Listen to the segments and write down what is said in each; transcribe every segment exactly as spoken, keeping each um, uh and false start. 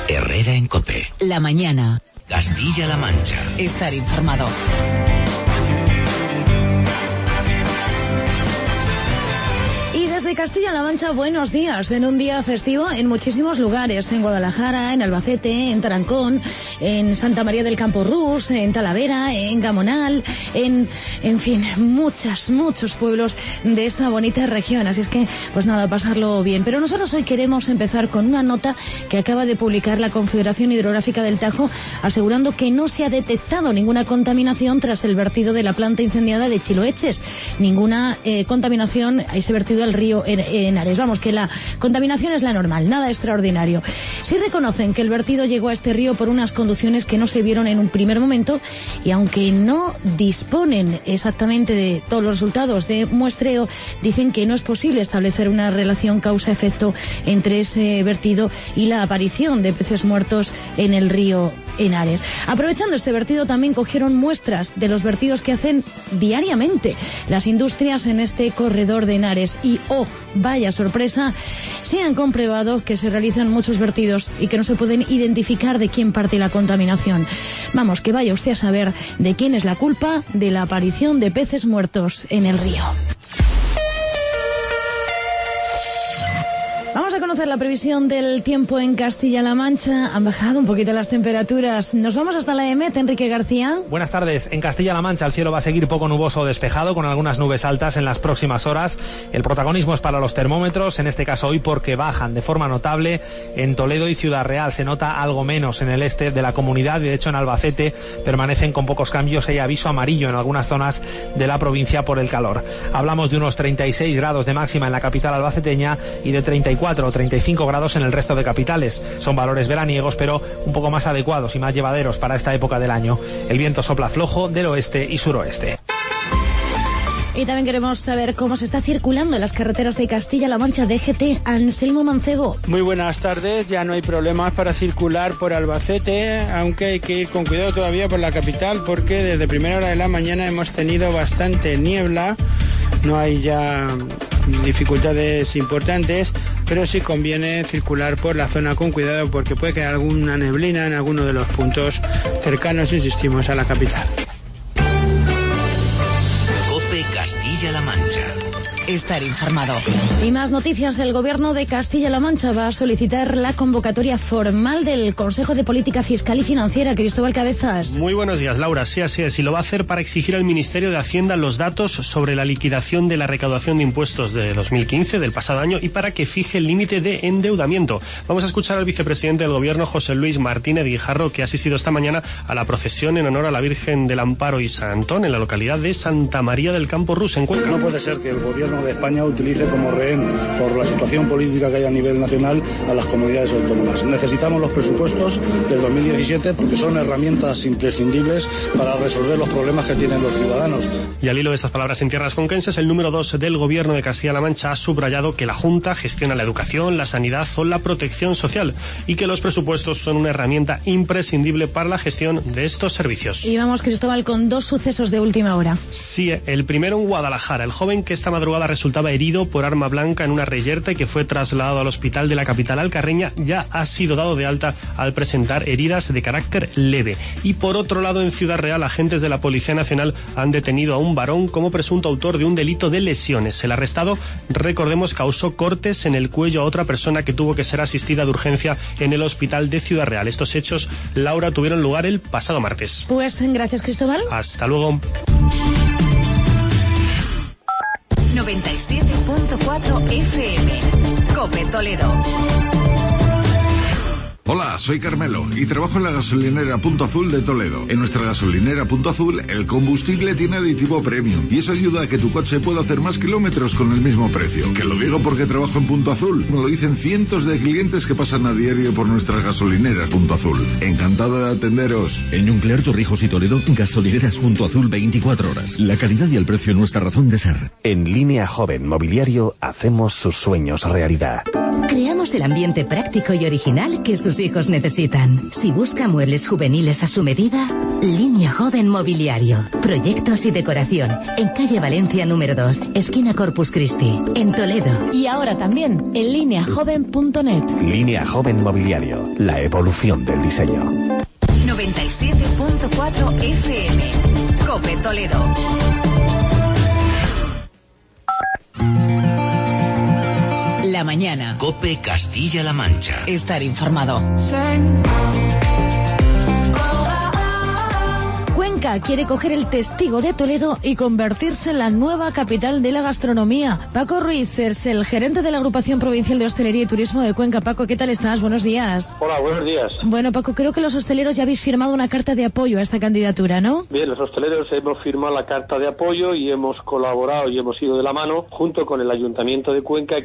Herrera en COPE. La mañana. Castilla-La Mancha. Estar informado. Desde Castilla-La Mancha, buenos días. En un día festivo en muchísimos lugares. En Guadalajara, en Albacete, en Tarancón, en Santa María del Campo Rus, en Talavera, en Gamonal, en, en fin, muchas, muchos pueblos de esta bonita región. Así es que, pues nada, pasarlo bien. Pero nosotros hoy queremos empezar con una nota que acaba de publicar la Confederación Hidrográfica del Tajo, asegurando que no se ha detectado ninguna contaminación tras el vertido de la planta incendiada de Chiloeches. Ninguna eh, contaminación a ese vertido al río Henares. Vamos, que la contaminación es la normal, nada extraordinario. Sí reconocen que el vertido llegó a este río por unas conducciones que no se vieron en un primer momento, y aunque no disponen exactamente de todos los resultados de muestreo, dicen que no es posible establecer una relación causa-efecto entre ese vertido y la aparición de peces muertos en el río Henares. Aprovechando este vertido, también cogieron muestras de los vertidos que hacen diariamente las industrias en este corredor de Henares y, oh, vaya sorpresa, se han comprobado que se realizan muchos vertidos y que no se pueden identificar de quién parte la contaminación. Vamos, que vaya usted a saber de quién es la culpa de la aparición de peces muertos en el río. Vamos a conocer la previsión del tiempo en Castilla-La Mancha. Han bajado un poquito las temperaturas. Nos vamos hasta la E M E T, Enrique García. Buenas tardes. En Castilla-La Mancha el cielo va a seguir poco nuboso o despejado, con algunas nubes altas en las próximas horas. El protagonismo es para los termómetros, en este caso hoy porque bajan de forma notable. En Toledo y Ciudad Real se nota algo menos en el este de la comunidad, y de hecho en Albacete permanecen con pocos cambios. Hay aviso amarillo en algunas zonas de la provincia por el calor. Hablamos de unos treinta y seis grados de máxima en la capital albaceteña y de treinta y cuatro o treinta y cinco grados en el resto de capitales. Son valores veraniegos, pero un poco más adecuados y más llevaderos para esta época del año. El viento sopla flojo del oeste y suroeste. Y también queremos saber cómo se está circulando en las carreteras de Castilla-La Mancha. D G T, Anselmo Mancebo. Muy buenas tardes, ya no hay problemas para circular por Albacete, aunque hay que ir con cuidado todavía por la capital, porque desde primera hora de la mañana hemos tenido bastante niebla. No hay ya dificultades importantes, pero sí conviene circular por la zona con cuidado, porque puede quedar alguna neblina en alguno de los puntos cercanos, insistimos, a la capital. COPE Castilla-La Mancha. Estar informado. Y más noticias. El Gobierno de Castilla-La Mancha va a solicitar la convocatoria formal del Consejo de Política Fiscal y Financiera. Cristóbal Cabezas. Muy buenos días, Laura. Sí, así es. Y lo va a hacer para exigir al Ministerio de Hacienda los datos sobre la liquidación de la recaudación de impuestos de dos mil quince, del pasado año, y para que fije el límite de endeudamiento. Vamos a escuchar al vicepresidente del Gobierno, José Luis Martínez Guijarro, que ha asistido esta mañana a la procesión en honor a la Virgen del Amparo y San Antón en la localidad de Santa María del Campo Rus, en Cuenca. No puede ser que el Gobierno de España utilice como rehén, por la situación política que hay a nivel nacional, a las comunidades autónomas. Necesitamos los presupuestos del dos mil diecisiete porque son herramientas imprescindibles para resolver los problemas que tienen los ciudadanos. Y al hilo de estas palabras en tierras conquenses, el número dos del Gobierno de Castilla-La Mancha ha subrayado que la Junta gestiona la educación, la sanidad o la protección social, y que los presupuestos son una herramienta imprescindible para la gestión de estos servicios. Y vamos, Cristóbal, con dos sucesos de última hora. Sí, el primero en Guadalajara. El joven que esta madrugada resultaba herido por arma blanca en una reyerta y que fue trasladado al hospital de la capital alcarreña ya ha sido dado de alta al presentar heridas de carácter leve. Y por otro lado, en Ciudad Real, agentes de la Policía Nacional han detenido a un varón como presunto autor de un delito de lesiones. El arrestado, recordemos, causó cortes en el cuello a otra persona que tuvo que ser asistida de urgencia en el hospital de Ciudad Real. Estos hechos, Laura, tuvieron lugar el pasado martes. Pues gracias, Cristóbal. Hasta luego. noventa y siete punto cuatro F M. COPE Toledo. Hola, soy Carmelo y trabajo en la gasolinera Punto Azul de Toledo. En nuestra gasolinera Punto Azul, el combustible tiene aditivo premium y eso ayuda a que tu coche pueda hacer más kilómetros con el mismo precio. Que lo digo porque trabajo en Punto Azul. Me lo dicen cientos de clientes que pasan a diario por nuestras gasolineras Punto Azul. Encantado de atenderos. En Nuclear Torrijos y Toledo, gasolineras Punto Azul veinticuatro horas. La calidad y el precio nuestra razón de ser. En Línea Joven Mobiliario hacemos sus sueños realidad. Creamos el ambiente práctico y original que sus sus hijos necesitan. Si busca muebles juveniles a su medida, Línea Joven Mobiliario. Proyectos y decoración. En calle Valencia número dos, esquina Corpus Christi, en Toledo. Y ahora también en línea joven punto net. Línea Joven Mobiliario. La evolución del diseño. noventa y siete punto cuatro F M. COPE Toledo. La mañana. COPE Castilla-La Mancha. Estar informado. Cuenca quiere coger el testigo de Toledo y convertirse en la nueva capital de la gastronomía. Paco Ruiz es el gerente de la Agrupación Provincial de Hostelería y Turismo de Cuenca. Paco, ¿qué tal estás? Buenos días. Hola, buenos días. Bueno, Paco, creo que los hosteleros ya habéis firmado una carta de apoyo a esta candidatura, ¿no? Bien, los hosteleros hemos firmado la carta de apoyo y hemos colaborado y hemos ido de la mano junto con el Ayuntamiento de Cuenca,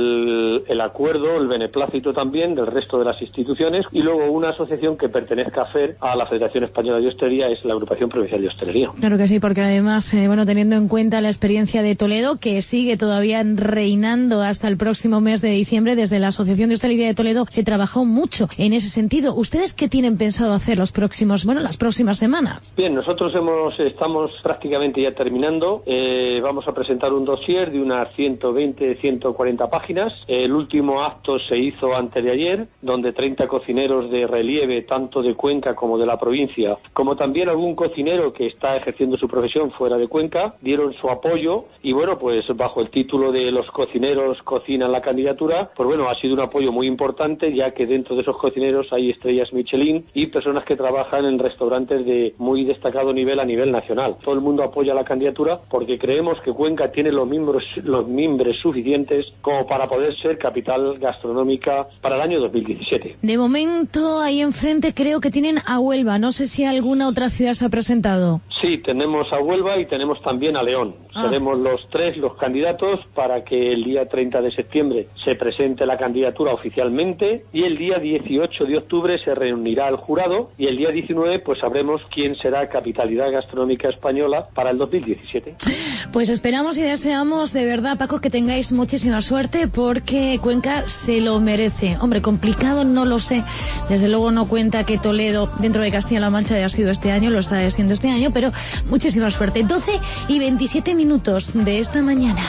el, el acuerdo, el beneplácito también del resto de las instituciones, y luego una asociación que pertenezca a FER, a la Federación Española de Hostelería, es la Agrupación Provincial de Hostelería. Claro que sí, porque además, eh, bueno, teniendo en cuenta la experiencia de Toledo, que sigue todavía reinando hasta el próximo mes de diciembre, desde la Asociación de Hostelería de Toledo se trabajó mucho en ese sentido. ¿Ustedes qué tienen pensado hacer los próximos, bueno, las próximas semanas? Bien, nosotros hemos estamos prácticamente ya terminando. Eh, vamos a presentar un dossier de unas ciento veinte, ciento cuarenta páginas. El último acto se hizo antes de ayer, donde treinta cocineros de relieve, tanto de Cuenca como de la provincia, como también algún cocinero que está ejerciendo su profesión fuera de Cuenca, dieron su apoyo y bueno, pues bajo el título de los cocineros cocinan la candidatura, pues bueno, ha sido un apoyo muy importante, ya que dentro de esos cocineros hay estrellas Michelin y personas que trabajan en restaurantes de muy destacado nivel a nivel nacional. Todo el mundo apoya la candidatura porque creemos que Cuenca tiene los miembros, los mimbres suficientes como para poder ser capital gastronómica para el año dos mil diecisiete. De momento, ahí enfrente creo que tienen a Huelva. No sé si alguna otra ciudad se ha presentado. Sí, tenemos a Huelva y tenemos también a León. Ah. Seremos los tres los candidatos para que el día treinta de septiembre se presente la candidatura oficialmente y el día dieciocho de octubre se reunirá el jurado y el día diecinueve pues sabremos quién será capitalidad gastronómica española para el dos mil diecisiete. Pues esperamos y deseamos de verdad, Paco, que tengáis muchísima suerte porque Cuenca se lo merece. Hombre, complicado no lo sé. Desde luego no cuenta que Toledo dentro de Castilla-La Mancha haya sido este año, lo está siendo este año, pero muchísima suerte. doce y veintisiete minutos de esta mañana.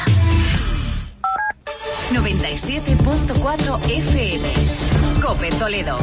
noventa y siete punto cuatro F M. COPE Toledo.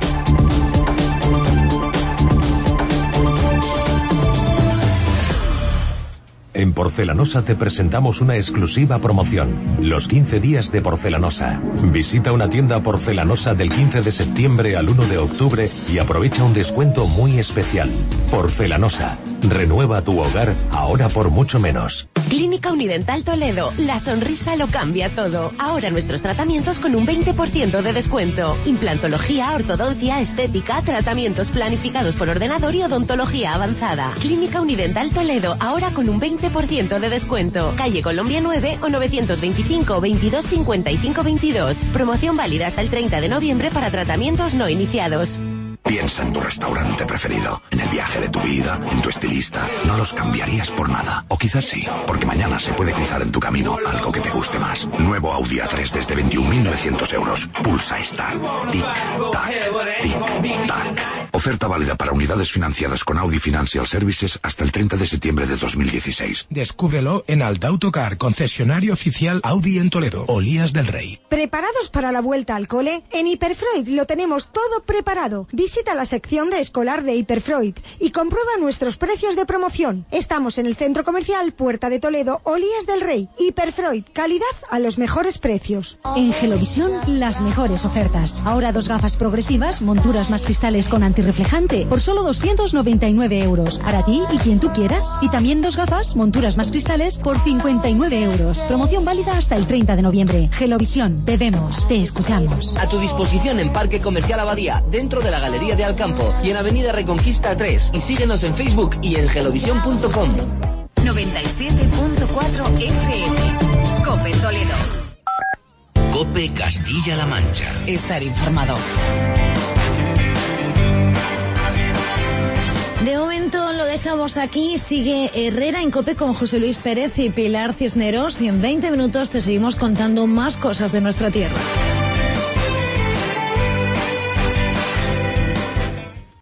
En Porcelanosa te presentamos una exclusiva promoción. Los quince días de Porcelanosa. Visita una tienda Porcelanosa del quince de septiembre al uno de octubre y aprovecha un descuento muy especial. Porcelanosa. Renueva tu hogar ahora por mucho menos. Clínica Unidental Toledo. La sonrisa lo cambia todo. Ahora nuestros tratamientos con un veinte por ciento de descuento. Implantología, ortodoncia, estética, tratamientos planificados por ordenador y odontología avanzada. Clínica Unidental Toledo. Ahora con un veinte por ciento de descuento. Calle Colombia nueve o novecientos veinticinco, veintidós cincuenta y cinco veintidós. Promoción válida hasta el treinta de noviembre para tratamientos no iniciados. Piensa en tu restaurante preferido, en el viaje de tu vida, en tu estilista. No los cambiarías por nada. O quizás sí, porque mañana se puede cruzar en tu camino algo que te guste más. Nuevo Audi A tres desde veintiún mil novecientos euros. Pulsa Start. Tic, tac, tic, tac. Oferta válida para unidades financiadas con Audi Financial Services hasta el treinta de septiembre de dos mil dieciséis. Descúbrelo en Alta Autocar, concesionario oficial Audi en Toledo. Olías del Rey. ¿Preparados para la vuelta al cole? En Hiperfreud lo tenemos todo preparado. Visita la sección de escolar de Hiperfreud y comprueba nuestros precios de promoción. Estamos en el Centro Comercial Puerta de Toledo, Olías del Rey. Hiperfreud, calidad a los mejores precios. En Gelovisión, las mejores ofertas. Ahora dos gafas progresivas, monturas más cristales con antirreflejante, por solo doscientos noventa y nueve euros. Para ti y quien tú quieras. Y también dos gafas, monturas más cristales, por cincuenta y nueve euros. Promoción válida hasta el treinta de noviembre. Gelovisión, te vemos, te escuchamos. A tu disposición en Parque Comercial Abadía, dentro de la Galería de Alcampo y en Avenida Reconquista tres. Y síguenos en Facebook y en gelovisión punto com. noventa y siete punto cuatro F M. COPE Toledo. COPE Castilla-La Mancha. Estar informado. De momento lo dejamos aquí. Sigue Herrera en COPE con José Luis Pérez y Pilar Cisneros. Y en veinte minutos te seguimos contando más cosas de nuestra tierra.